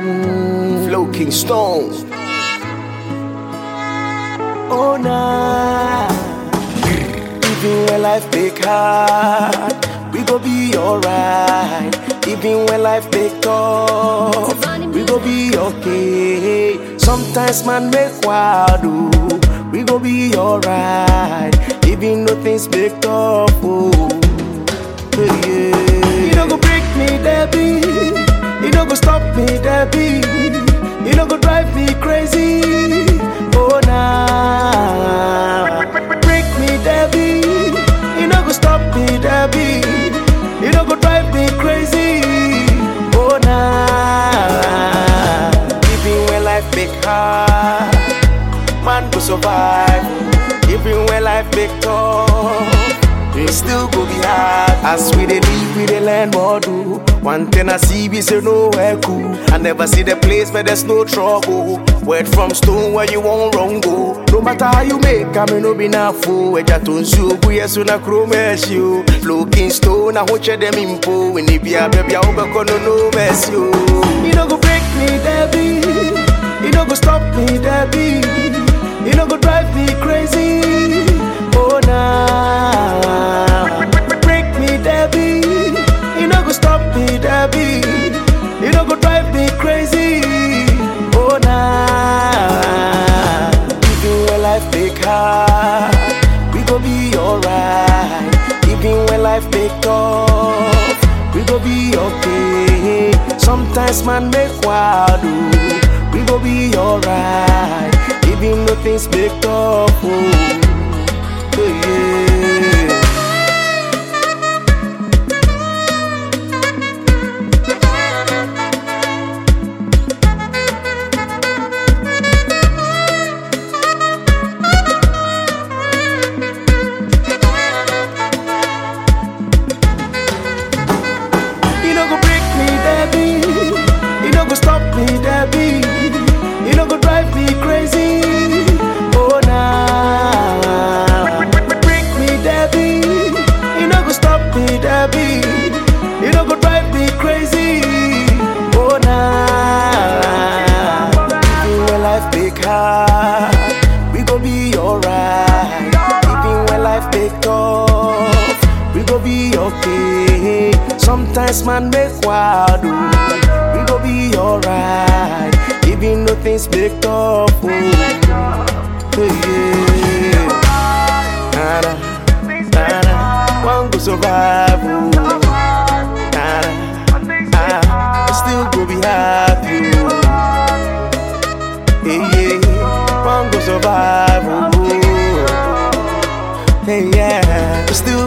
Flow King Stone. Oh nah. Even when life make hard, we go be alright. Even when life make tough, we go be okay. Sometimes man make wild, ooh, we go be alright. Even though things make tough, oh, yeah. You don't go break me, Debbie. You don't go stop me, Debbie. You don't go drive me crazy. Oh nah. Break me, Debbie. You don't go stop me, Debbie. You don't go drive me crazy. Oh nah. Even when life make hard, man go survive. Even when life make tough, we still go be hard. As we dey live, we dey learn more do. One thing I see, we say nowhere cool. I never see the place where there's no trouble. Word from stone where you won't wrong go. No matter how you make, I may no be na fool. Eja tonsu, buye suna kromesh you. Flow King Stone, I watch them impo. When you be a baby, I hope I no mess you. You don't go break me, Debbie. You don't go stop me, Debbie. You don't go drive me crazy. Oh nah. Break me, Debbie. You don't go stop me, Debbie. You don't go drive me crazy. Oh nah. Even when life make hard, we go be alright. Even when life make tough, we go be okay. Sometimes man make wild, ooh, we go be alright. Even though things make tough, oh, yeah. You don't go break me, Debbie. You don't go stop me, Debbie. You don't go drive me crazy. Oh nah. Break me, Debbie. You don't go stop me, Debbie. You don't go drive me crazy. Oh nah. Even when life make hard, we go be alright. Even when life make tough, we go be okay. Sometimes man make wild, ooh, we go be alright. Even though things make tough, oh, yeah. Nada, nada, one go survive, oh. Nada, I still go be happy, oh. Yeah, one go survive, oh. Hey, yeah, still